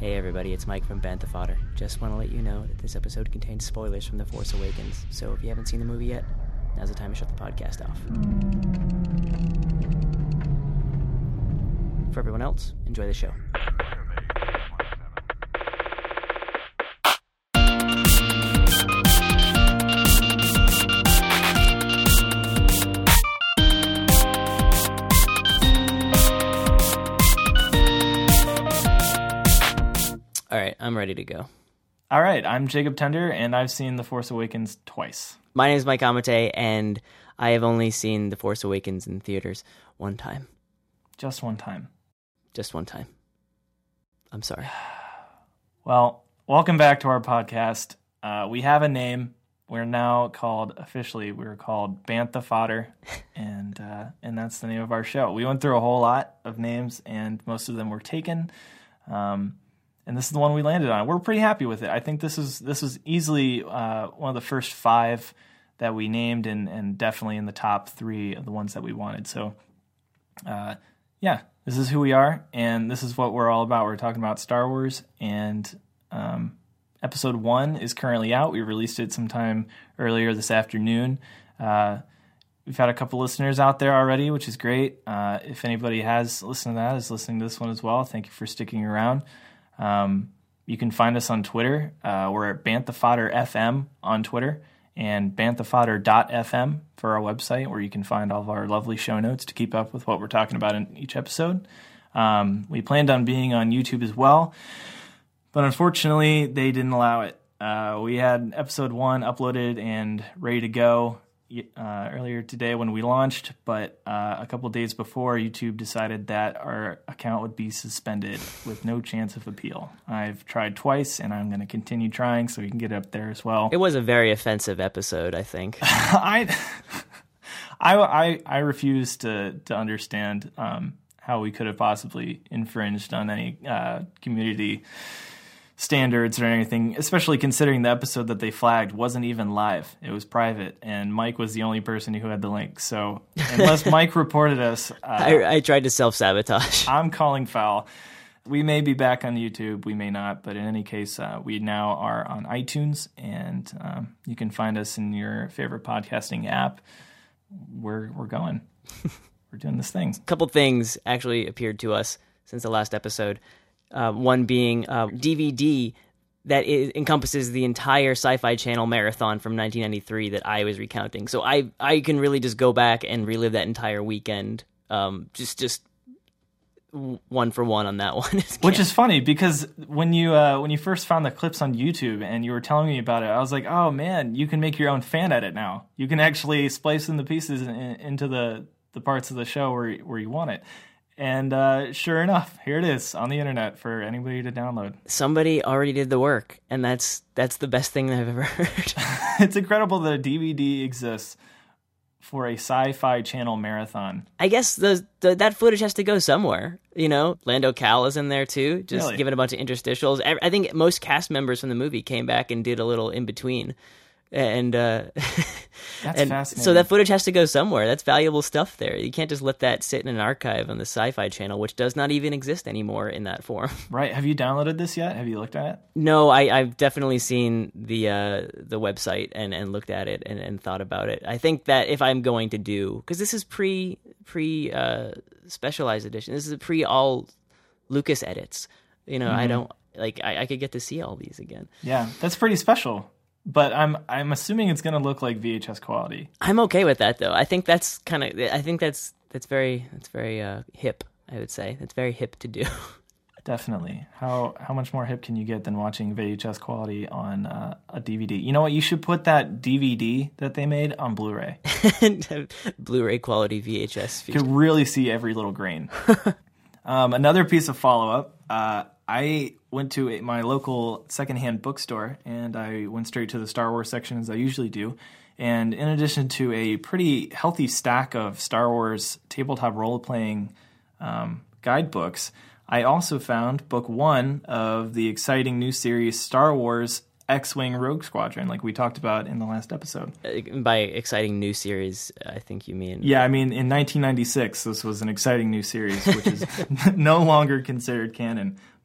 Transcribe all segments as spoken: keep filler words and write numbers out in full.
Hey everybody, it's Mike from Bantha Fodder. Just want to let you know that this episode contains spoilers from The Force Awakens, so if you haven't seen the movie yet, now's the time to shut the podcast off. For everyone else, enjoy the show. All right, I'm ready to go. All right, I'm Jacob Tender, and I've seen The Force Awakens twice. My name is Mike Amate, and I have only seen The Force Awakens in theaters one time. Just one time. Just one time. I'm sorry. Well, welcome back to our podcast. Uh, we have a name. We're now called, officially, we're called Bantha Fodder, and uh, and that's the name of our show. We went through a whole lot of names, and most of them were taken. Um And this is the one we landed on. We're pretty happy with it. I think this is this was easily uh, one of the first five that we named, and, and definitely in the top three of the ones that we wanted. So, uh, yeah, this is who we are, and this is what we're all about. We're talking about Star Wars, and um, episode one is currently out. We released it sometime earlier this afternoon. Uh, we've had a couple listeners out there already, which is great. Uh, if anybody has listened to that, is listening to this one as well, thank you for sticking around. Um, you can find us on Twitter. Uh, we're at Bantha Fodder F M on Twitter and bantha fodder dot f m for our website, where you can find all of our lovely show notes to keep up with what we're talking about in each episode. Um, we planned on being on YouTube as well, but unfortunately they didn't allow it. Uh, we had episode one uploaded and ready to go uh, earlier today when we launched, but uh, a couple days before, YouTube decided that our account would be suspended with no chance of appeal. I've tried twice, and I'm going to continue trying so we can get it up there as well. It was a very offensive episode, I think. I, I, I, I refuse to, to understand um, how we could have possibly infringed on any uh, community standards or anything, especially considering the episode that they flagged wasn't even live. It was private, and Mike was the only person who had the link. So unless Mike reported us, uh, I, I tried to self-sabotage. I'm calling foul. We may be back on YouTube, we may not, but in any case, uh, we now are on iTunes, and um, you can find us in your favorite podcasting app. We're we're going. We're doing this thing. A couple things actually appeared to us since the last episode. Uh, one being a D V D that is, encompasses the entire Sci-Fi Channel marathon from nineteen ninety-three that I was recounting. So I I can really just go back and relive that entire weekend, um, just just one for one on that one. Which is funny because when you uh, when you first found the clips on YouTube and you were telling me about it, I was like, oh man, you can make your own fan edit now. You can actually splice in the pieces in, into the the parts of the show where where you want it. And uh, sure enough, here it is on the internet for anybody to download. Somebody already did the work, and that's that's the best thing I've ever heard. It's incredible that a D V D exists for a Sci-Fi Channel marathon. I guess the, the that footage has to go somewhere. You know, Lando Cal is in there too, just really? giving a bunch of interstitials. I, I think most cast members from the movie came back and did a little in between. And uh, that's and fascinating. So that footage has to go somewhere. That's valuable stuff there. You can't just let that sit in an archive on the Sci-Fi Channel, which does not even exist anymore in that form. Right. Have you downloaded this yet? Have you looked at it? No, I, I've definitely seen the uh, the website and, and looked at it and, and thought about it. I think that if I'm going to do, because this is pre pre uh, specialized edition, this is a pre all Lucas edits. You know, mm-hmm. I don't like. I, I could get to see all these again. Yeah, that's pretty special. But I'm I'm assuming it's going to look like V H S quality. I'm okay with that though. I think that's kind of I think that's that's very that's very uh, hip. I would say that's very hip to do. Definitely. How how much more hip can you get than watching V H S quality on uh, a D V D? You know what? You should put that D V D that they made on Blu-ray. Blu-ray quality V H S. You could really see every little grain. um, another piece of follow-up. Uh, I went to a, my local secondhand bookstore, and I went straight to the Star Wars section as I usually do. And in addition to a pretty healthy stack of Star Wars tabletop role-playing um, guidebooks, I also found book one of the exciting new series Star Wars X-Wing Rogue Squadron, like we talked about in the last episode. By exciting new series, I think you mean... Yeah, I mean, in nineteen ninety-six, this was an exciting new series, which is no longer considered canon.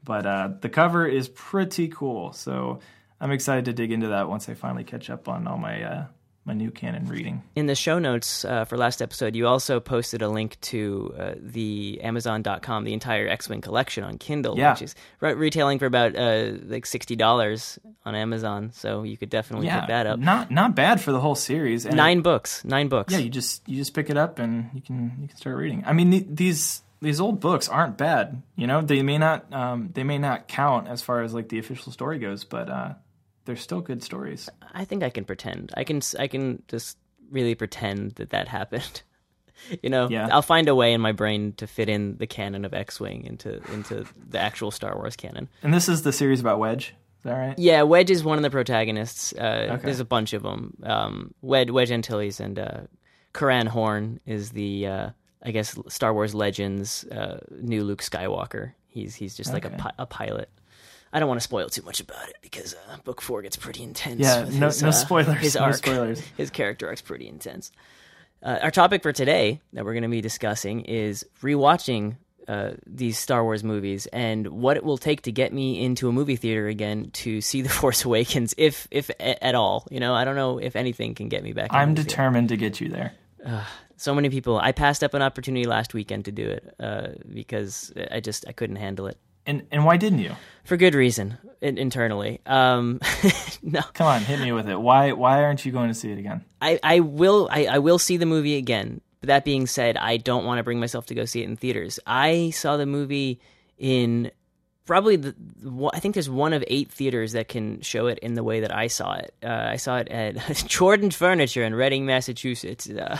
But uh, the cover is pretty cool, so I'm excited to dig into that once I finally catch up on all my uh, my new canon reading. In the show notes uh, for last episode, you also posted a link to uh, the Amazon dot com, the entire X-Wing collection on Kindle, yeah. which is re- retailing for about uh, like sixty dollars on Amazon. So you could definitely yeah, pick that up. Not not bad for the whole series. And nine it, books, nine books. Yeah, you just you just pick it up and you can you can start reading. I mean, th- these these old books aren't bad. You know, they may not um, they may not count as far as like the official story goes, but uh, they're still good stories. I think I can pretend. I can I can just really pretend that that happened. You know, yeah. I'll find a way in my brain to fit in the canon of X-Wing into into the actual Star Wars canon. And this is the series about Wedge. Is that right? Yeah, Wedge is one of the protagonists. Uh, okay. There's a bunch of them. Um, Wedge, Wedge Antilles and uh, Karan Horn is the, uh, I guess, Star Wars Legends uh, new Luke Skywalker. He's he's just like okay. a, pi- a pilot. I don't want to spoil too much about it because uh, book four gets pretty intense. Yeah, with no, his, no uh, spoilers. His no arc, spoilers. His character arc's pretty intense. Uh, our topic for today that we're going to be discussing is rewatching uh, these Star Wars movies and what it will take to get me into a movie theater again to see The Force Awakens, if if a- at all. You know, I don't know if anything can get me back. I'm the determined theater. to get you there. Uh, so many people. I passed up an opportunity last weekend to do it uh, because I just I couldn't handle it. And and why didn't you? For good reason, in, internally. Um, no, come on, hit me with it. Why why aren't you going to see it again? I, I will I, I will see the movie again. But that being said, I don't want to bring myself to go see it in theaters. I saw the movie in probably the I think there's one of eight theaters that can show it in the way that I saw it. Uh, I saw it at Jordan Furniture in Reading, Massachusetts. Uh,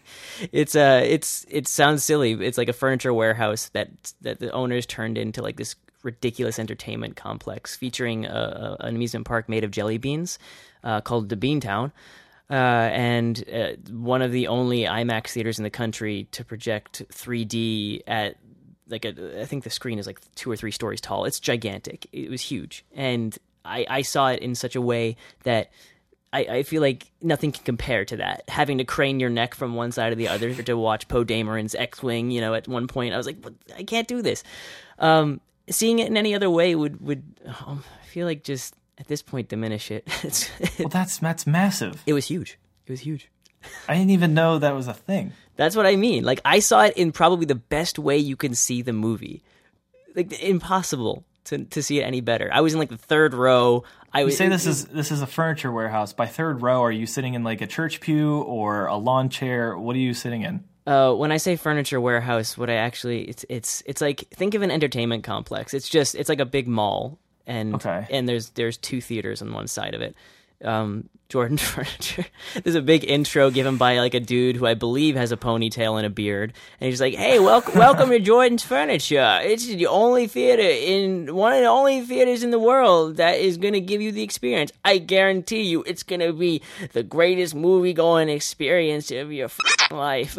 It's uh, it's it sounds silly. It's like a furniture warehouse that that the owners turned into like this ridiculous entertainment complex featuring a, a, an amusement park made of jelly beans uh, called the Beantown, uh, and uh, one of the only IMAX theaters in the country to project three D at like a. I think the screen is like two or three stories tall. It's gigantic. It was huge, and I, I saw it in such a way that. I, I feel like nothing can compare to that. Having to crane your neck from one side to the other to watch Poe Dameron's X-Wing, you know, at one point I was like, I can't do this. Um, seeing it in any other way would, would um, I feel like just at this point diminish it. It's, well, that's that's massive. It was huge. It was huge. I didn't even know that was a thing. That's what I mean. Like, I saw it in probably the best way you can see the movie. Like, impossible to to see it any better. I was in like the third row. I would was, say this is this is a furniture warehouse. By third row, are you sitting in like a church pew or a lawn chair? What are you sitting in? Uh, when I say furniture warehouse, what I actually it's it's it's like think of an entertainment complex. It's just it's like a big mall, and okay. and there's there's two theaters on one side of it. Um, Jordan Furniture. There's a big intro given by like a dude who I believe has a ponytail and a beard, and he's like, "Hey, welcome, welcome to Jordan's Furniture. It's the only theater in one of the only theaters in the world that is going to give you the experience. I guarantee you, it's going to be the greatest movie going experience of your f- life."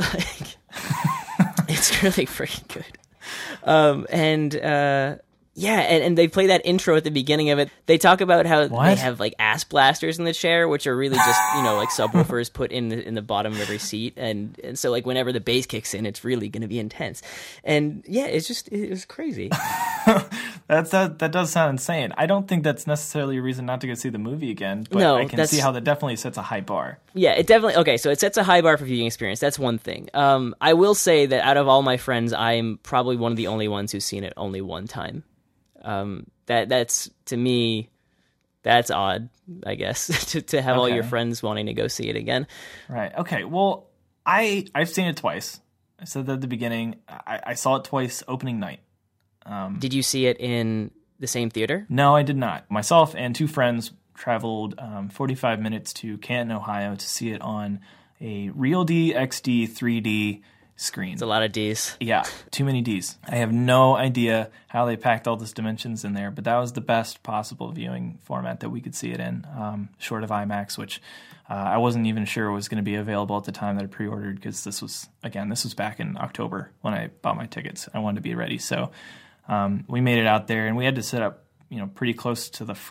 Like, it's really freaking good. Um, and uh. Yeah, and, and they play that intro at the beginning of it. They talk about how what? they have like ass blasters in the chair, which are really just, you know, like subwoofers put in the in the bottom of every seat, and, and so like whenever the bass kicks in, it's really going to be intense. And yeah, it's just it was crazy. that's that that does sound insane. I don't think that's necessarily a reason not to go see the movie again, but no, I can see how that definitely sets a high bar. Yeah, it definitely okay. So it sets a high bar for viewing experience. That's one thing. Um, I will say that out of all my friends, I'm probably one of the only ones who's seen it only one time. Um, that that's to me, that's odd, I guess, to to have okay. all your friends wanting to go see it again. Right. Okay. Well, I I've seen it twice. I said that at the beginning. I, I saw it twice opening night. Um, did you see it in the same theater? No, I did not. Myself and two friends traveled um, forty-five minutes to Canton, Ohio, to see it on a Real D X D three D screen. It's a lot of D's. Yeah, too many D's. I have no idea how they packed all those dimensions in there, but that was the best possible viewing format that we could see it in, um, short of IMAX, which uh, I wasn't even sure was going to be available at the time that I pre-ordered, because this was, again, this was back in October when I bought my tickets. I wanted to be ready, so um, we made it out there, and we had to sit up, you know, pretty close to the front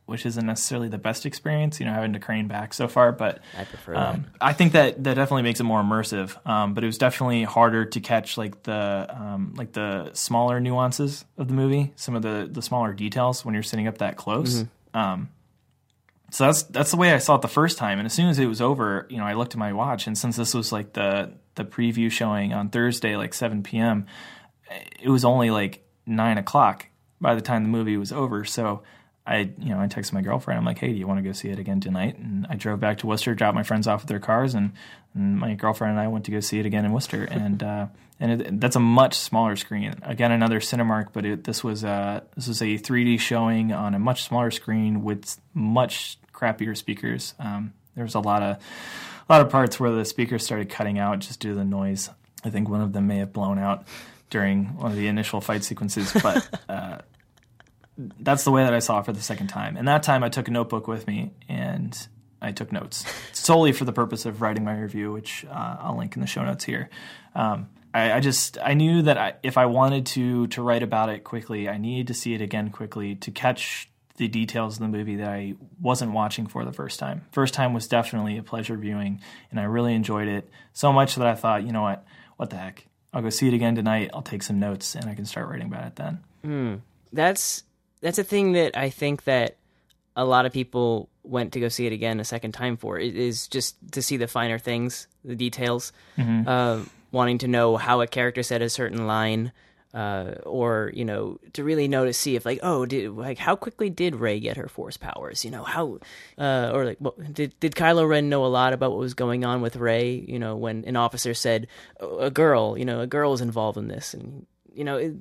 which isn't necessarily the best experience, you know, having to crane back so far. But I prefer um, that. I think that that definitely makes it more immersive. Um, but it was definitely harder to catch like the um, like the smaller nuances of the movie, some of the the smaller details when you're sitting up that close. Mm-hmm. Um, so that's that's the way I saw it the first time. And as soon as it was over, you know, I looked at my watch, and since this was like the the preview showing on Thursday, like seven p.m., it was only like nine o'clock by the time the movie was over. So I, you know, I texted my girlfriend. I'm like, hey, do you want to go see it again tonight? And I drove back to Worcester, dropped my friends off with their cars, and, and my girlfriend and I went to go see it again in Worcester. And uh, and it, that's a much smaller screen. Again, another Cinemark, but it, this was a, this was a three D showing on a much smaller screen with much crappier speakers. Um, there was a lot of a lot of parts where the speakers started cutting out just due to the noise. I think one of them may have blown out during one of the initial fight sequences, but uh, that's the way that I saw it for the second time. And that time I took a notebook with me and I took notes solely for the purpose of writing my review, which uh, I'll link in the show notes here. Um, I, I just I knew that I, if I wanted to to write about it quickly, I needed to see it again quickly to catch the details of the movie that I wasn't watching for the first time. First time was definitely a pleasure viewing, and I really enjoyed it so much that I thought, you know what, what the heck? I'll go see it again tonight. I'll take some notes, and I can start writing about it then. Mm. That's that's a thing that I think that a lot of people went to go see it again a second time for. It is just to see the finer things, the details, mm-hmm. uh, wanting to know how a character said a certain line, uh, or you know, to really know to see if like, oh, did like how quickly did Rey get her Force powers? You know, how uh, or like, well, did did Kylo Ren know a lot about what was going on with Rey? You know, when an officer said oh, a girl, you know, a girl is involved in this, and you know. It,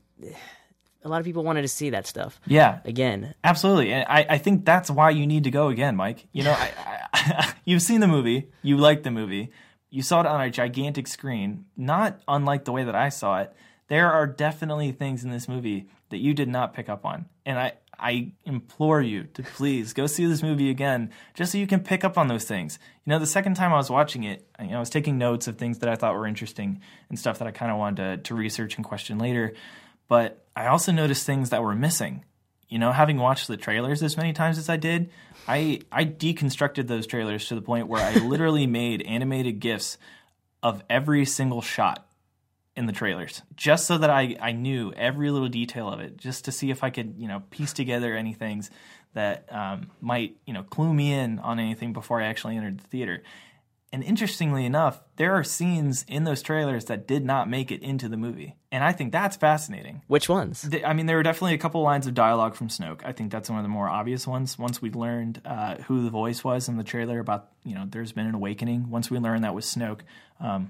A lot of people wanted to see that stuff. Yeah, again, absolutely, and I, I think that's why you need to go again, Mike. You know, I, I, you've seen the movie, you liked the movie, you saw it on a gigantic screen, not unlike the way that I saw it. There are definitely things in this movie that you did not pick up on, and I, I implore you to please go see this movie again, just so you can pick up on those things. You know, the second time I was watching it, you know, I was taking notes of things that I thought were interesting and stuff that I kind of wanted to, to research and question later. But I also noticed things that were missing. You know, having watched the trailers as many times as I did, I I deconstructed those trailers to the point where I literally made animated GIFs of every single shot in the trailers, just so that I, I knew every little detail of it, just to see if I could, you know, piece together any things that um, might, you know, clue me in on anything before I actually entered the theater. And interestingly enough, there are scenes in those trailers that did not make it into the movie. And I think that's fascinating. Which ones? I mean, there were definitely a couple lines of dialogue from Snoke. I think that's one of the more obvious ones. Once we learned uh, who the voice was in the trailer about, you know, there's been an awakening. Once we learned that was Snoke, um,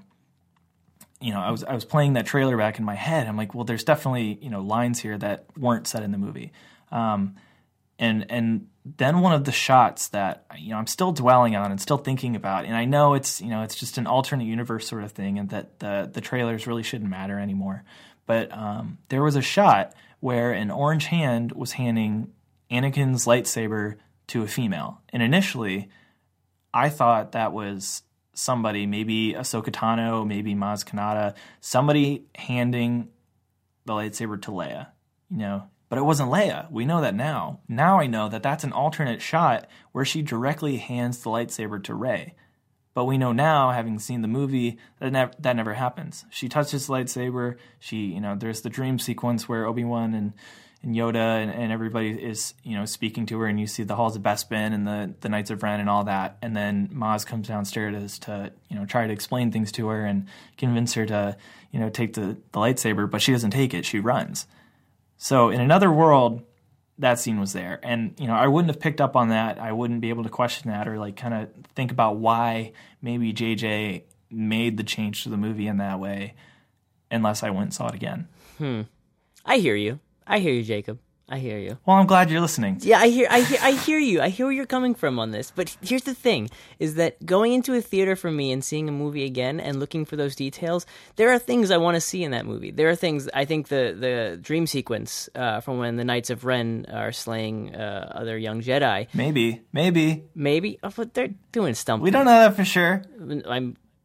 you know, I was I was playing that trailer back in my head. I'm like, well, there's definitely, you know, lines here that weren't said in the movie. Um, and and then one of the shots that, you know, I'm still dwelling on and still thinking about, and I know it's, you know, it's just an alternate universe sort of thing, and that the the trailers really shouldn't matter anymore. But um, there was a shot where an orange hand was handing Anakin's lightsaber to a female, and initially, I thought that was somebody, maybe Ahsoka Tano, maybe Maz Kanata, somebody handing the lightsaber to Leia, you know. But it wasn't Leia. We know that now. Now I know that that's an alternate shot where she directly hands the lightsaber to Rey. But we know now, having seen the movie, that never, that never happens. She touches the lightsaber. She, you know, there's the dream sequence where Obi-Wan and, and Yoda and, and everybody is, you know, speaking to her, and you see the halls of Bespin and the, the Knights of Ren and all that. And then Maz comes downstairs to, you know, try to explain things to her and convince her to, you know, take the, the lightsaber, but she doesn't take it. She runs. So in another world, that scene was there. And, you know, I wouldn't have picked up on that. I wouldn't be able to question that or, like, kind of think about why maybe J J made the change to the movie in that way unless I went and saw it again. Hmm. I hear you. I hear you, Jacob. I hear you. Well, I'm glad you're listening. Yeah, I hear I hear I hear you. I hear where you're coming from on this. But here's the thing, is that going into a theater for me and seeing a movie again and looking for those details, there are things I want to see in that movie. There are things, I think the, the dream sequence uh, from when the Knights of Ren are slaying uh, other young Jedi. Maybe. Maybe. Maybe. Oh, but they're doing something. We don't know that for sure. I'm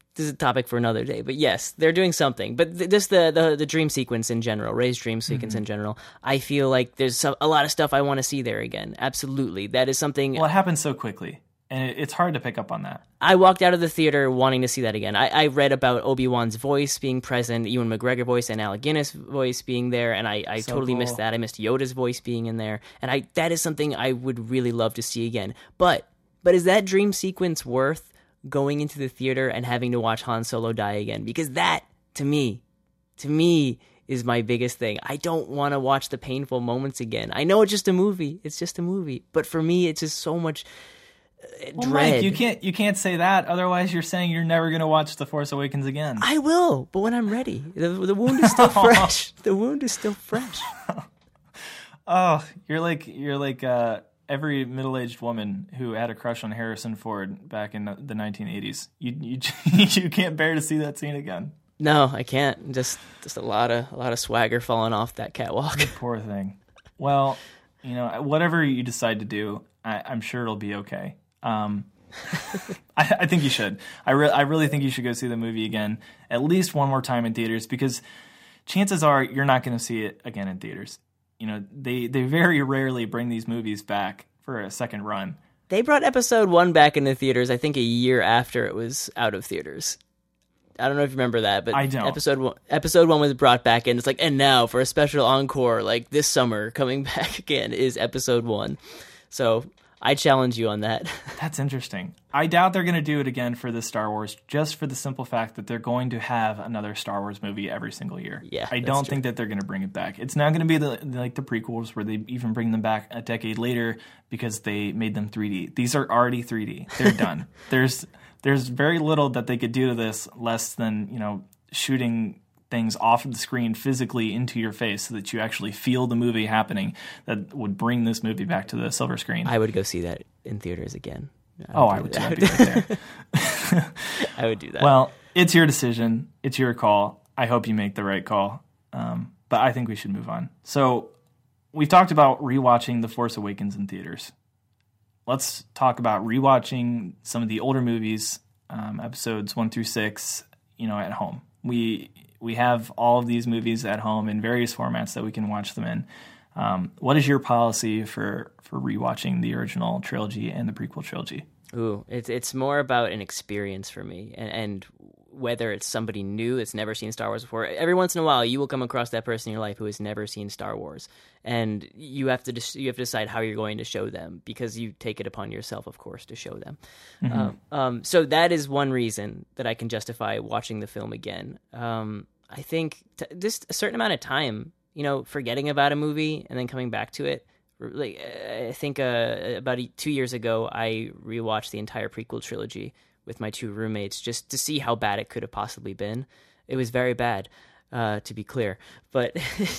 this is a topic for another day. But yes, they're doing something. But th- just the, the the dream sequence in general, Rey's dream sequence mm-hmm. in general, I feel like there's some, a lot of stuff I want to see there again. Absolutely, that is something. Well, it happens so quickly, and it, it's hard to pick up on that. I walked out of the theater wanting to see that again. I, I read about Obi-Wan's voice being present, Ewan McGregor voice, and Alec Guinness voice being there, and I, I so totally cool. missed that. I missed Yoda's voice being in there, and I that is something I would really love to see again. But but is that dream sequence worth going into the theater and having to watch Han Solo die again? Because that, to me, to me, is my biggest thing. I don't want to watch the painful moments again. I know it's just a movie. It's just a movie. But for me, it's just so much uh, well, dread. Mike, you can't, you can't say that. Otherwise, you're saying you're never going to watch The Force Awakens again. I will, but when I'm ready. The, the wound is still fresh. The wound is still fresh. Oh, you're like, you're like, uh, every middle-aged woman who had a crush on Harrison Ford back in the nineteen eighties. You you you can't bear to see that scene again. No, I can't. Just just a lot of a lot of swagger falling off that catwalk. Poor thing. Well, you know, whatever you decide to do, I, I'm sure it'll be okay. Um, I, I think you should. I re- I really think you should go see the movie again, at least one more time in theaters, because chances are you're not going to see it again in theaters. You know, they, they very rarely bring these movies back for a second run. They brought episode one back into theaters, I think, a year after it was out of theaters. I don't know if you remember that, but I don't. episode one, episode one was brought back in. It's like, and now for a special encore, like this summer, coming back again is episode one. So I challenge you on that. That's interesting. I doubt they're going to do it again for the Star Wars, just for the simple fact that they're going to have another Star Wars movie every single year. Yeah, I don't true. think that they're going to bring it back. It's now going to be the like the prequels, where they even bring them back a decade later because they made them three D. These are already three D. They're done. There's there's very little that they could do to this, less than, you know, shooting things off of the screen physically into your face so that you actually feel the movie happening, that would bring this movie back to the silver screen. I would go see that in theaters again. I oh, I would do that. Be right there. I would do that. Well, it's your decision. It's your call. I hope you make the right call. Um, but I think we should move on. So we've talked about rewatching The Force Awakens in theaters. Let's talk about rewatching some of the older movies, um, episodes one through six, you know, at home. We we have all of these movies at home in various formats that we can watch them in. Um, what is your policy for, for rewatching the original trilogy and the prequel trilogy? Ooh, it's it's more about an experience for me, and, and whether it's somebody new that's never seen Star Wars before. Every once in a while, you will come across that person in your life who has never seen Star Wars, and you have to you have to decide how you're going to show them, because you take it upon yourself, of course, to show them. Mm-hmm. Um, um, so that is one reason that I can justify watching the film again. Um, I think t- just a certain amount of time, you know, forgetting about a movie and then coming back to it. Like, I think uh, about two years ago, I rewatched the entire prequel trilogy with my two roommates just to see how bad it could have possibly been. It was very bad, uh, to be clear. But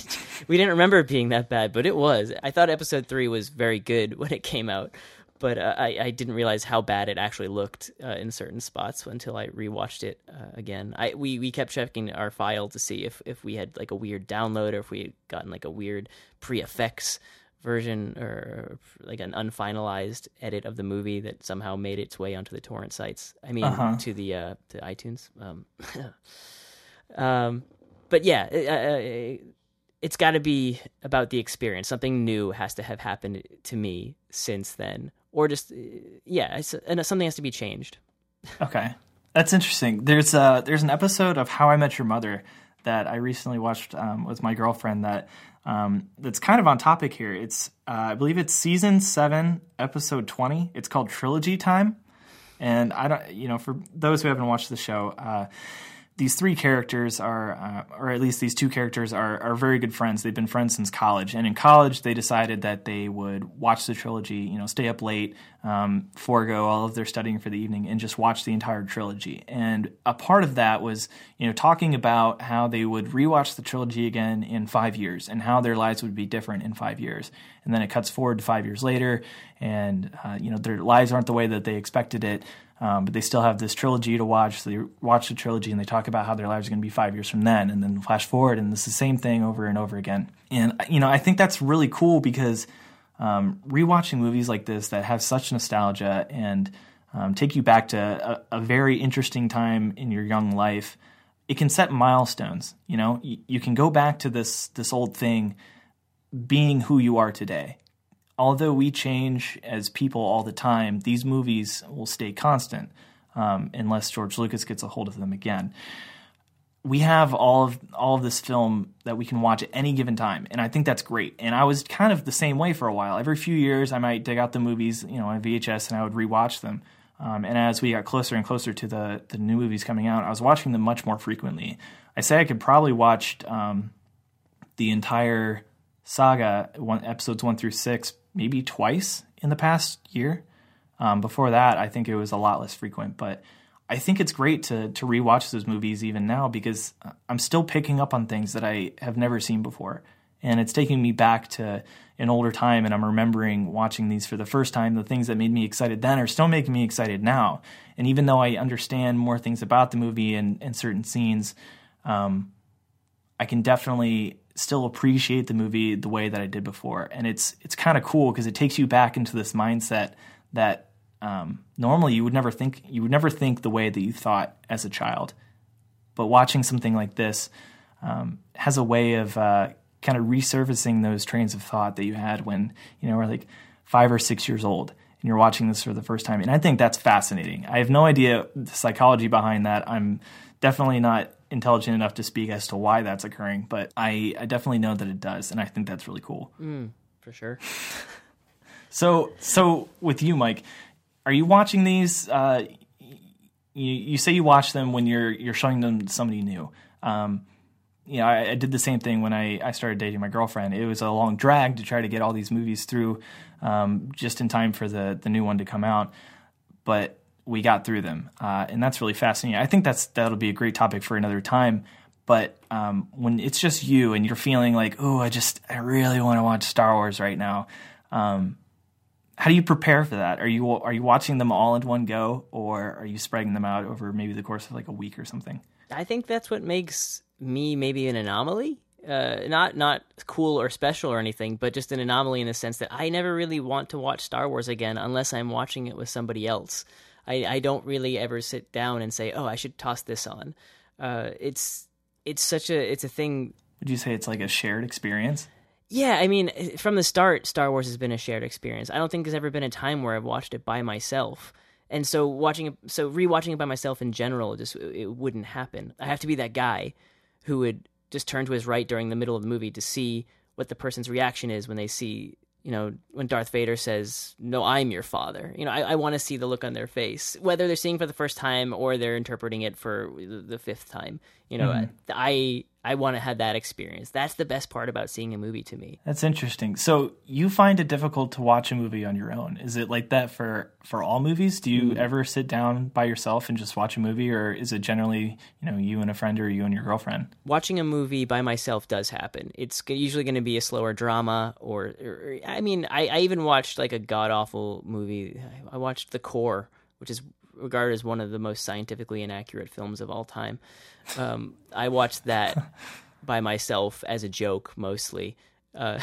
we didn't remember it being that bad, but it was. I thought episode three was very good when it came out, but uh, I, I didn't realize how bad it actually looked uh, in certain spots until I rewatched it uh, again. I we, we kept checking our file to see if, if we had like a weird download, or if we had gotten like a weird pre-effects version, or like an unfinalized edit of the movie that somehow made its way onto the torrent sites. I mean, uh-huh. to the uh, to iTunes. Um, um, but yeah, it, uh, it's got to be about the experience. Something new has to have happened to me since then, or just uh, yeah, it's, and something has to be changed. Okay, that's interesting. There's uh there's an episode of How I Met Your Mother that I recently watched um, with my girlfriend that. Um, that's kind of on topic here. It's, uh, I believe it's season seven, episode twenty. It's called Trilogy Time. And I don't, you know, for those who haven't watched the show, uh, these three characters are, uh, or at least these two characters are, are very good friends. They've been friends since college. And in college, they decided that they would watch the trilogy, you know, stay up late, um, forego all of their studying for the evening, and just watch the entire trilogy. And a part of that was, you know, talking about how they would rewatch the trilogy again in five years and how their lives would be different in five years. And then it cuts forward to five years later, and, uh, you know, their lives aren't the way that they expected it. Um, but they still have this trilogy to watch. So they watch the trilogy and they talk about how their lives are going to be five years from then, and then flash forward, and it's the same thing over and over again. And, you know, I think that's really cool because um, rewatching movies like this that have such nostalgia and um, take you back to a, a very interesting time in your young life. It can set milestones. You know, you, you can go back to this this old thing, being who you are today. Although we change as people all the time, these movies will stay constant um, unless George Lucas gets a hold of them again. We have all of all of this film that we can watch at any given time, and I think that's great. And I was kind of the same way for a while. Every few years, I might dig out the movies, you know, on V H S, and I would rewatch them. Um, and as we got closer and closer to the the new movies coming out, I was watching them much more frequently. I say I could probably watch um, the entire saga, one, episodes one through six, maybe twice in the past year. Um, before that, I think it was a lot less frequent, but I think it's great to to rewatch those movies even now because I'm still picking up on things that I have never seen before. And it's taking me back to an older time, and I'm remembering watching these for the first time. The things that made me excited then are still making me excited now. And even though I understand more things about the movie and, and certain scenes, um, I can definitely still appreciate the movie the way that I did before. And it's it's kind of cool because it takes you back into this mindset that Um, normally you would never think you would never think the way that you thought as a child, but watching something like this um, has a way of uh, kind of resurfacing those trains of thought that you had when you know were like five or six years old, and you're watching this for the first time. And I think that's fascinating. I have no idea the psychology behind that. I'm definitely not intelligent enough to speak as to why that's occurring, but I, I definitely know that it does, and I think that's really cool. Mm, for sure. so, so with you, Mike. Are you watching these? Uh, you, you say you watch them when you're you're showing them to somebody new. Um, you know, I, I did the same thing when I, I started dating my girlfriend. It was a long drag to try to get all these movies through um, just in time for the the new one to come out, but we got through them, uh, and that's really fascinating. I think that's that'll be a great topic for another time. But um, when it's just you and you're feeling like, oh, I just I really want to watch Star Wars right now. Um, How do you prepare for that? Are you are you watching them all in one go, or are you spreading them out over maybe the course of like a week or something? I think that's what makes me maybe an anomaly. Uh, not not cool or special or anything, but just an anomaly in the sense that I never really want to watch Star Wars again unless I'm watching it with somebody else. I, I don't really ever sit down and say, oh, I should toss this on. Uh, it's it's such a it's a thing. Would you say it's like a shared experience? Yeah, I mean, from the start, Star Wars has been a shared experience. I don't think there's ever been a time where I've watched it by myself. And so watching it, so rewatching it by myself in general, just it wouldn't happen. I have to be that guy who would just turn to his right during the middle of the movie to see what the person's reaction is when they see, you know, when Darth Vader says, "No, I'm your father." You know, I, I want to see the look on their face, whether they're seeing for the first time or they're interpreting it for the fifth time. You know, mm-hmm. I I want to have that experience. That's the best part about seeing a movie to me. That's interesting. So you find it difficult to watch a movie on your own. Is it like that for, for all movies? Do you mm. ever sit down by yourself and just watch a movie, or is it generally, you know, you and a friend or you and your girlfriend? Watching a movie by myself does happen. It's usually going to be a slower drama, or, or I mean, I, I even watched like a god-awful movie. I watched The Core, which is regarded as one of the most scientifically inaccurate films of all time. Um, I watched that by myself as a joke mostly. Uh,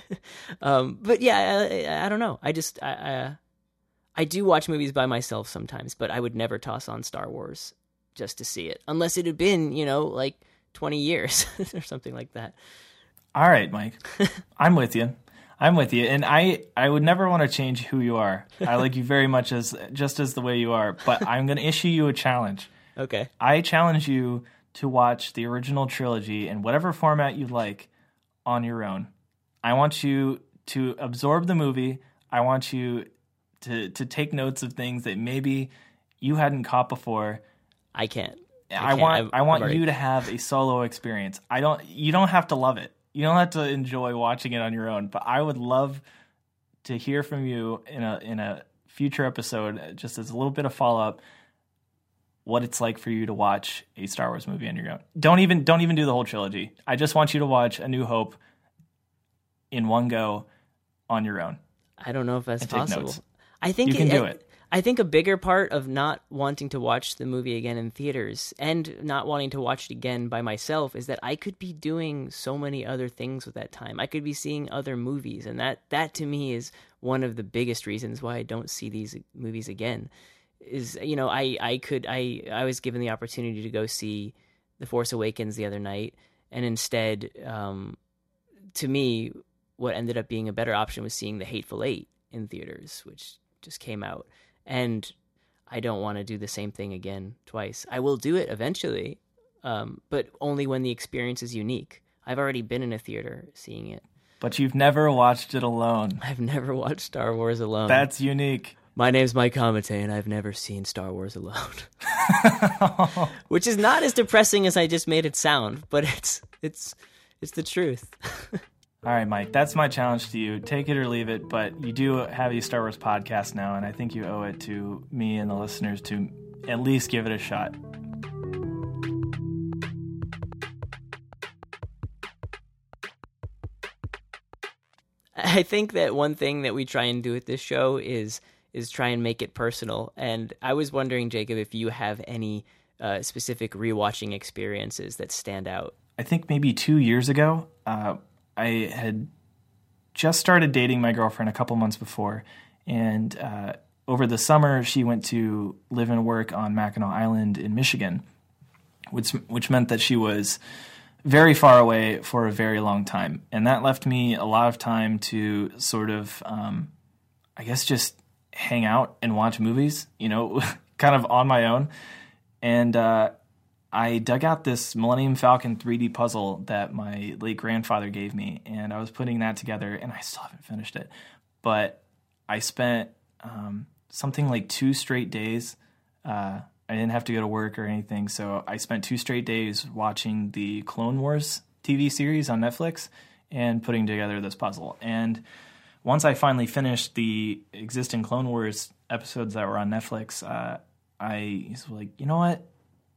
um, but yeah, I, I don't know. I just, I, I, I do watch movies by myself sometimes, but I would never toss on Star Wars just to see it, unless it had been, you know, like twenty years or something like that. All right, Mike, I'm with you. I'm with you, and I, I would never want to change who you are. I like you very much as just as the way you are, but I'm going to issue you a challenge. Okay. I challenge you to watch the original trilogy in whatever format you like on your own. I want you to absorb the movie. I want you to to take notes of things that maybe you hadn't caught before. I can't. I, I can't. want I've, I want I've you to have a solo experience. I don't you don't have to love it. You don't have to enjoy watching it on your own, but I would love to hear from you in a in a future episode, just as a little bit of follow-up, what it's like for you to watch a Star Wars movie on your own. Don't even don't even do the whole trilogy. I just want you to watch A New Hope in one go on your own. I don't know if that's and take possible. Notes. I think you can it, do I, it. I think a bigger part of not wanting to watch the movie again in theaters and not wanting to watch it again by myself is that I could be doing so many other things with that time. I could be seeing other movies, and that, that to me is one of the biggest reasons why I don't see these movies again, is, you know, I, I could, I, I was given the opportunity to go see The Force Awakens the other night, and instead, um, to me, what ended up being a better option was seeing The Hateful Eight in theaters, which just came out. And I don't want to do the same thing again twice. I will do it eventually, um, but only when the experience is unique. I've already been in a theater seeing it. But you've never watched it alone. I've never watched Star Wars alone. That's unique. My name's Mike Comite, and I've never seen Star Wars alone. Which is not as depressing as I just made it sound, but it's it's it's the truth. All right, Mike, that's my challenge to you. Take it or leave it, but you do have a Star Wars podcast now, and I think you owe it to me and the listeners to at least give it a shot. I think that one thing that we try and do with this show is is try and make it personal. And I was wondering, Jacob, if you have any uh, specific rewatching experiences that stand out. I think maybe two years ago, uh, I had just started dating my girlfriend a couple months before, and uh, over the summer she went to live and work on Mackinac Island in Michigan, which which meant that she was very far away for a very long time, and that left me a lot of time to sort of, um, I guess, just hang out and watch movies, you know, kind of on my own, and uh, I dug out this Millennium Falcon three D puzzle that my late grandfather gave me, and I was putting that together, and I still haven't finished it. But I spent um, something like two straight days. Uh, I didn't have to go to work or anything, so I spent two straight days watching the Clone Wars T V series on Netflix and putting together this puzzle. And once I finally finished the existing Clone Wars episodes that were on Netflix, uh, I was like, you know what?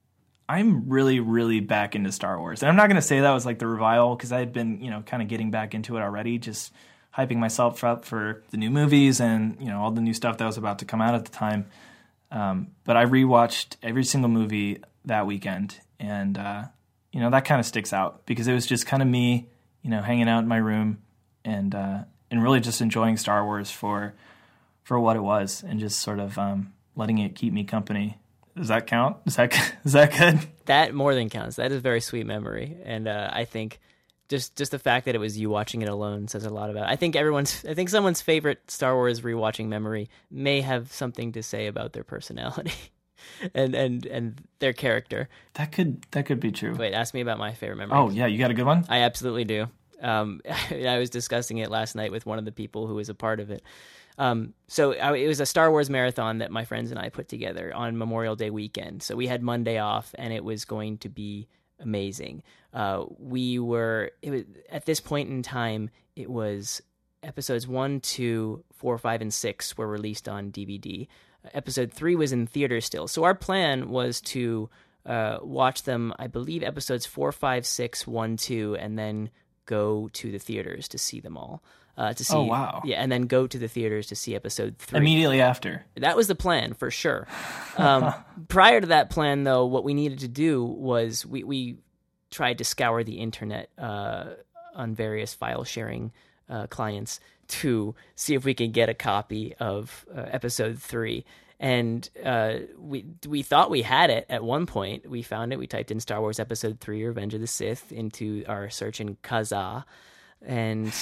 I'm really, really back into Star Wars. And I'm not going to say that was like the revival, because I had been, you know, kind of getting back into it already, just hyping myself up for the new movies and, you know, all the new stuff that was about to come out at the time. Um, but I rewatched every single movie that weekend, and, uh, you know, that kind of sticks out because it was just kind of me, you know, hanging out in my room and, uh, and really just enjoying Star Wars for, for what it was, and just sort of, um, letting it keep me company. Does that count? Is that, is that good? That more than counts. That is a very sweet memory. And, uh, I think just, just the fact that it was you watching it alone says a lot about it. I think everyone's, I think someone's favorite Star Wars rewatching memory may have something to say about their personality and, and, and their character. That could, that could be true. Wait, ask me about my favorite memory. Oh yeah. You got a good one? I absolutely do. Um, I was discussing it last night with one of the people who was a part of it. Um, so I, it was a Star Wars marathon that my friends and I put together on Memorial Day weekend. So we had Monday off, and it was going to be amazing. Uh, we were it was, at this point in time, it was episodes one, two, four, five, and six were released on D V D. Episode three was in theaters still. So our plan was to uh, watch them, I believe, episodes four, five, six, one, two, and then go to the theaters to see them all. Uh, to see, oh, wow. Yeah, and then go to the theaters to see episode three. Immediately after. That was the plan, for sure. Um, prior to that plan, though, what we needed to do was we, we tried to scour the internet uh, on various file-sharing uh, clients to see if we could get a copy of uh, episode three. And uh, we we thought we had it at one point. We found it. We typed in Star Wars Episode three, Revenge of the Sith, into our search in Kazaa. And...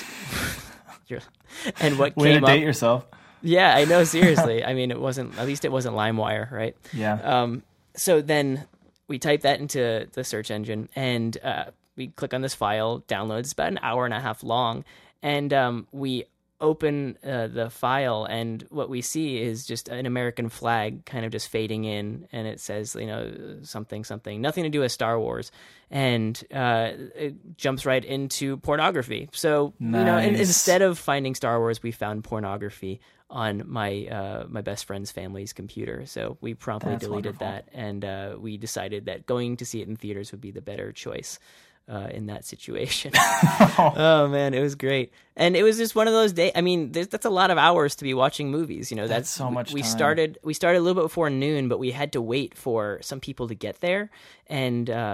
and what Way came to date up, yourself. Yeah, I know, seriously. I mean, it wasn't, at least it wasn't LimeWire, right? Yeah. Um, so then we type that into the search engine, and uh, we click on this file, downloads. It's about an hour and a half long, and um, we open uh, the file, and what we see is just an American flag kind of just fading in, and it says, you know, something, something, nothing to do with Star Wars, and uh, it jumps right into pornography. So, nice. you know, and instead of finding Star Wars, we found pornography on my uh, my best friend's family's computer. So we promptly That's deleted wonderful. that, and uh, we decided that going to see it in theaters would be the better choice. Uh, in that situation. Oh man, it was great. And it was just one of those days. I mean, that's a lot of hours to be watching movies. You know, that's, that's so much we time. started, we started a little bit before noon, but we had to wait for some people to get there. And, uh,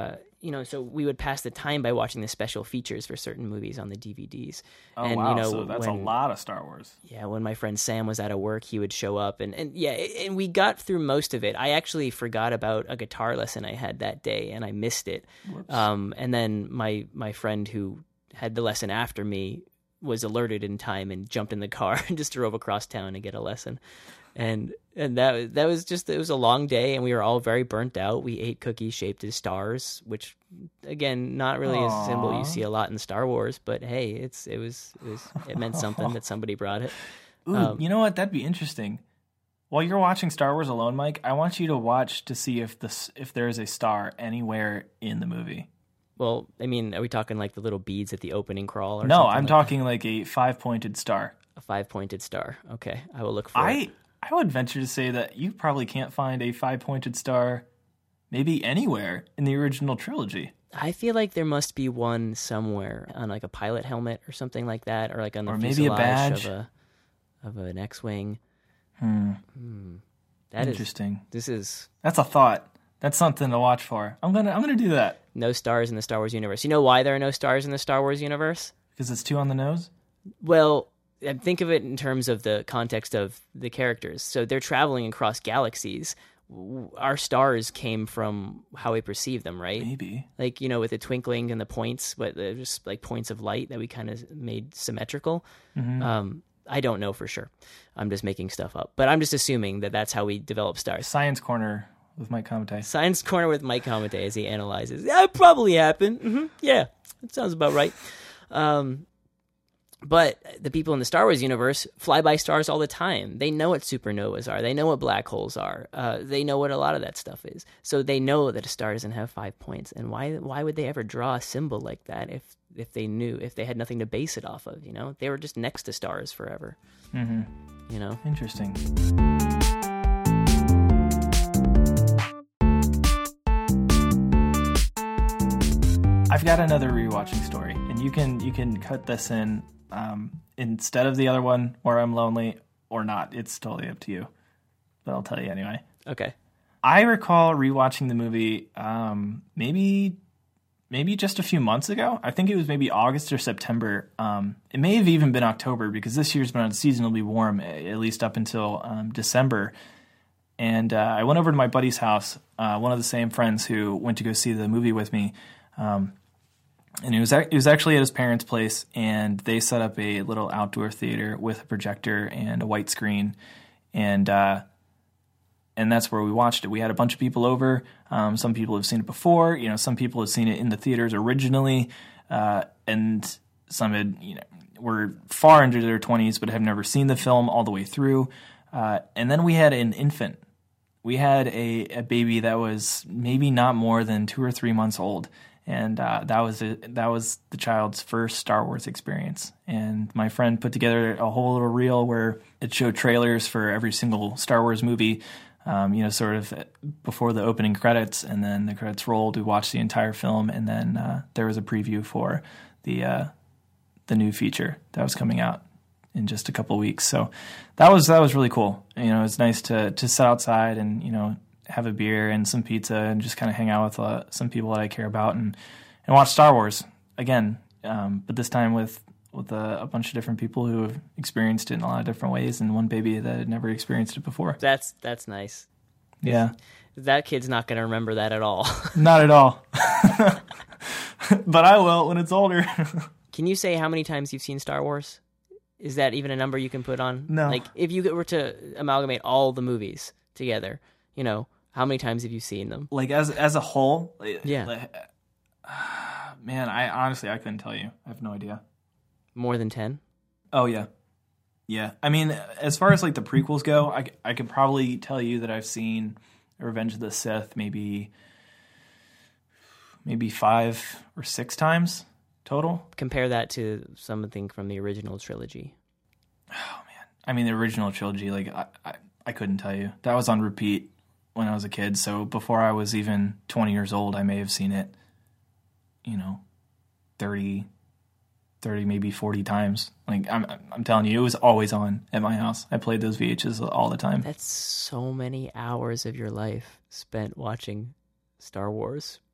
you know, so we would pass the time by watching the special features for certain movies on the D V Ds. Oh, and, wow. You know, so that's when, a lot of Star Wars. Yeah, when my friend Sam was out of work, he would show up. And, and yeah, and we got through most of it. I actually forgot about a guitar lesson I had that day, and I missed it. Um, and then my, my friend who had the lesson after me was alerted in time and jumped in the car and just drove across town to get a lesson. And and that that was just it was a long day, and we were all very burnt out. We ate cookies shaped as stars, which again, not really Aww. a symbol you see a lot in Star Wars, but hey, it's it was it was it meant something that somebody brought it. Ooh, Um, you know what? That'd be interesting. While you're watching Star Wars alone, Mike, I want you to watch to see if this if there is a star anywhere in the movie. Well, I mean, are we talking like the little beads at the opening crawl? Or No, something I'm like talking like a five pointed star. a five pointed star. Okay, I will look for I it. I would venture to say that you probably can't find a five pointed star maybe anywhere in the original trilogy. I feel like there must be one somewhere on like a pilot helmet or something like that, or like on the Or maybe a fuselage badge. of a of an X-wing. Hmm. Hmm. That is Interesting. this is That's a thought. That's something to watch for. I'm gonna I'm gonna do that no stars in the Star Wars universe. You know why there are no stars in the Star Wars universe? because it's too on the nose. Well, uh, think of it in terms of the context of the characters. So they're traveling across galaxies. W- Our stars came from how we perceive them, right? Maybe. Like, you know, with the twinkling and the points, but they're just like points of light that we kind of made symmetrical. Mm-hmm. Um, I don't know for sure. I'm just making stuff up. But I'm just assuming that that's how we develop stars. Science Corner with Mike Comite. Science Corner with Mike Comite as he analyzes. That probably happened. hmm Yeah, that sounds about right. Um, but the people in the Star Wars universe fly by stars all the time. They know what supernovas are. They know what black holes are. Uh, they know what a lot of that stuff is. So they know that a star doesn't have five points. And why why would they ever draw a symbol like that if if they knew, if they had nothing to base it off of? You know, they were just next to stars forever. Mm-hmm. You know, Interesting. I've got another rewatching story, and you can you can cut this in um, instead of the other one where I'm lonely or not. It's totally up to you, but I'll tell you anyway. okay. I recall rewatching the movie um, maybe maybe just a few months ago. I think it was maybe August or September. Um, it may have even been October because this year's been unseasonably warm, at least up until um, December. And uh, I went over to my buddy's house, uh, one of the same friends who went to go see the movie with me. Um, and it was ac- it was actually at his parents' place, and they set up a little outdoor theater with a projector and a white screen, and uh, and that's where we watched it. We had a bunch of people over. Um, some people have seen it before. You know, some people have seen it in the theaters originally, uh, and some had you know were far into their twenties but have never seen the film all the way through. Uh, and then we had an infant. We had a, a baby that was maybe not more than two or three months old. And uh, that was a, that was the child's first Star Wars experience. And my friend put together a whole little reel where it showed trailers for every single Star Wars movie, um, you know, sort of before the opening credits. And then the credits rolled. We watched the entire film. And then uh, there was a preview for the uh, the new feature that was coming out in just a couple of weeks. So that was that was really cool. You know, it's nice to to sit outside and, you know, have a beer and some pizza and just kind of hang out with uh, some people that I care about and, and watch Star Wars again. Um, but this time with with a, a bunch of different people who have experienced it in a lot of different ways, and one baby that had never experienced it before. That's that's nice. Yeah. That kid's not going to remember that at all. Not at all. But I will when it's older. Can you say how many times you've seen Star Wars? Is that even a number you can put on? No. Like, if you were to amalgamate all the movies together, you know, how many times have you seen them? Like as as a whole, Yeah. like, man, I honestly I couldn't tell you. I have no idea. More than ten? Oh yeah, yeah. I mean, as far as like the prequels go, I I could probably tell you that I've seen Revenge of the Sith maybe maybe five or six times total. Compare that to something from the original trilogy. Oh man, I mean the original trilogy, like I I, I couldn't tell you. That was on repeat when I was a kid. So before I was even twenty years old, I may have seen it, you know, thirty, thirty, maybe forty times. Like I'm, I'm telling you, it was always on at my house. I played those V H S all the time. That's so many hours of your life spent watching Star Wars.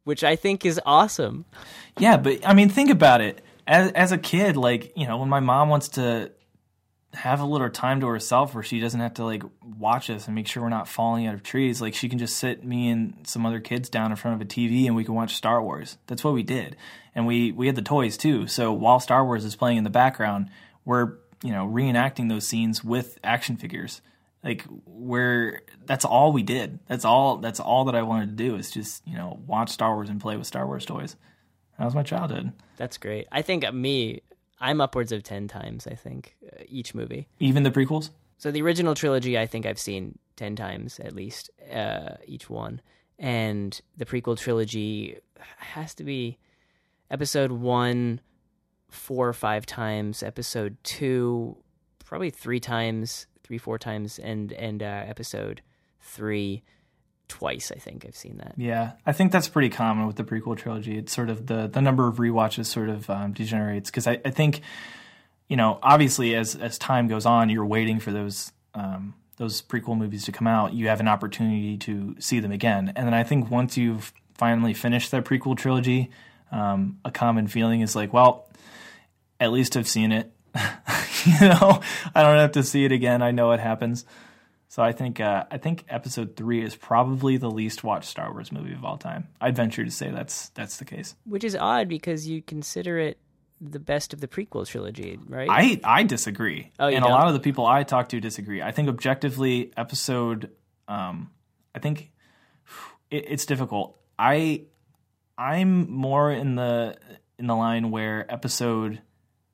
which I think is awesome. Yeah, but I mean, think about it. As as a kid, like, you know, when my mom wants to have a little time to herself where she doesn't have to like watch us and make sure we're not falling out of trees, like she can just sit me and some other kids down in front of a T V and we can watch Star Wars. That's what we did. And we, we had the toys too. So while Star Wars is playing in the background, we're, you know, reenacting those scenes with action figures. Like we're, that's all we did. That's all, that's all that I wanted to do is just, you know, watch Star Wars and play with Star Wars toys. That was my childhood. That's great. I think me, I'm upwards of ten times, I think, uh, each movie. Even the prequels? So the original trilogy, I think I've seen ten times at least, uh, each one. And the prequel trilogy has to be episode one, four or five times, episode two, probably three times, three, four times, and, and uh, episode three, twice, I think I've seen that. Yeah, I think that's pretty common with the prequel trilogy. It's sort of the, the number of rewatches sort of um, degenerates because I, I think, you know, obviously as as time goes on, you're waiting for those um, those prequel movies to come out. You have an opportunity to see them again, and then I think once you've finally finished that prequel trilogy, um, a common feeling is like, well, at least I've seen it. You know, I don't have to see it again. I know what happens. So I think uh, I think episode three is probably the least watched Star Wars movie of all time. I'd venture to say that's that's the case. Which is odd because you consider it the best of the prequel trilogy, right? I, I disagree. Oh, you and don't? A lot of the people I talk to disagree. I think objectively, episode, um, I think it, it's difficult. I I'm more in the in the line where episode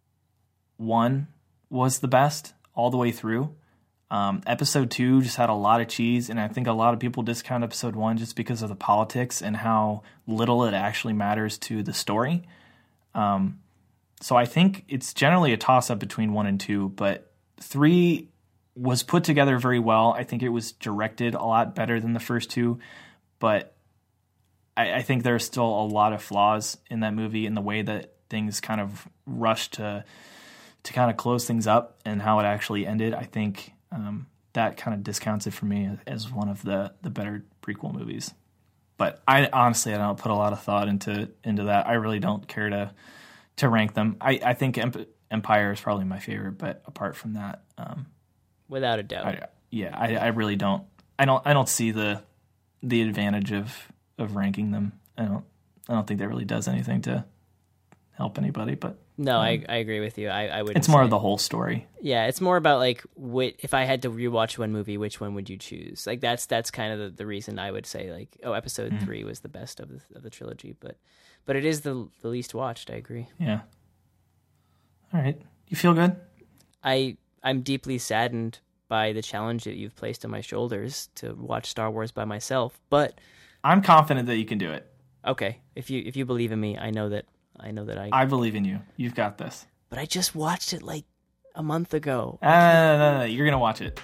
one was the best all the way through. Um, episode two just had a lot of cheese, and I think a lot of people discount episode one just because of the politics and how little it actually matters to the story. Um, so I think it's generally a toss-up between one and two, but three was put together very well. I think it was directed a lot better than the first two, but I, I think there's still a lot of flaws in that movie in the way that things kind of rushed to to kind of close things up and how it actually ended. I think Um, that kind of discounts it for me as one of the, the better prequel movies. But I honestly, I don't put a lot of thought into into that. I really don't care to to rank them. I, I think Emp- Empire is probably my favorite, but apart from that, um, without a doubt, I, yeah, I, I really don't. I don't. I don't see the the advantage of, of ranking them. I don't. I don't think that really does anything to help anybody. But no, um, I I agree with you. I I would. It's more of the whole story. Yeah, it's more about like what if I had to rewatch one movie, which one would you choose? Like that's that's kind of the, the reason I would say like oh, episode mm-hmm. three was the best of the of the trilogy, but but it is the the least watched. I agree. Yeah. All right, you feel good? I I'm deeply saddened by the challenge that you've placed on my shoulders to watch Star Wars by myself, but I'm confident that you can do it. Okay, if you if you believe in me, I know that I know that I. I believe in you. You've got this. But I just watched it like a month ago. Uh, no, no, no, you're gonna watch it.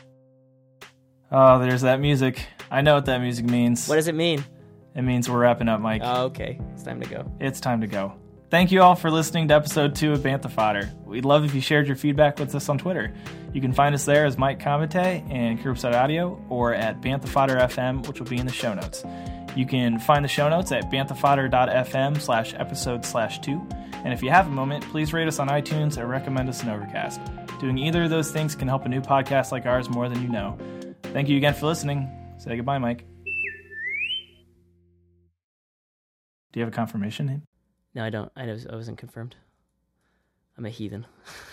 Oh, there's that music. I know what that music means. What does it mean? It means we're wrapping up, Mike. Oh, okay. It's time to go. It's time to go. Thank you all for listening to episode two of Bantha Fodder. We'd love if you shared your feedback with us on Twitter. You can find us there as Mike Comite and Curbside Audio, or at Bantha Fodder F M, which will be in the show notes. You can find the show notes at banthafodder.fm slash episode slash two. And if you have a moment, please rate us on iTunes or recommend us an Overcast. Doing either of those things can help a new podcast like ours more than you know. Thank you again for listening. Say goodbye, Mike. Do you have a confirmation name? No, I don't. I, was, I wasn't confirmed. I'm a heathen.